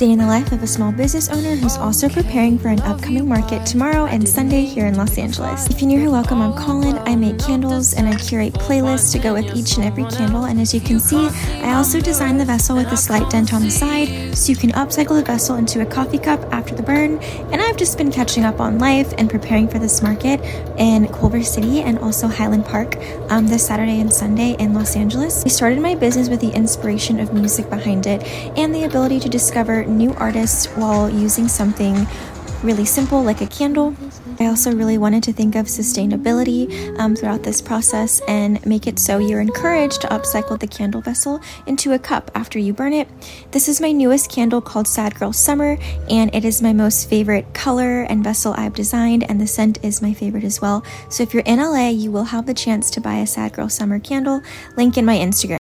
Day in the life of a small business owner who's also preparing for an upcoming market tomorrow and Sunday here in Los Angeles. If you're new here, welcome. I'm Colin. I make candles and I curate playlists to go with each and every candle. And as you can see, I also designed the vessel with a slight dent on the side so you can upcycle the vessel into a coffee cup after the burn. And I've just been catching up on life and preparing for this market in Culver City and also Highland Park this Saturday and Sunday in Los Angeles. I started my business with the inspiration of music behind it and the ability to discover new artists while using something really simple like a candle. I also really wanted to think of sustainability throughout this process and make it so you're encouraged to upcycle the candle vessel into a cup after you burn it. This is my newest candle called Sad Girl Summer, and it is my most favorite color and vessel I've designed, and the scent is my favorite as well. So if you're in LA, you will have the chance to buy a Sad Girl Summer candle. Link in my Instagram.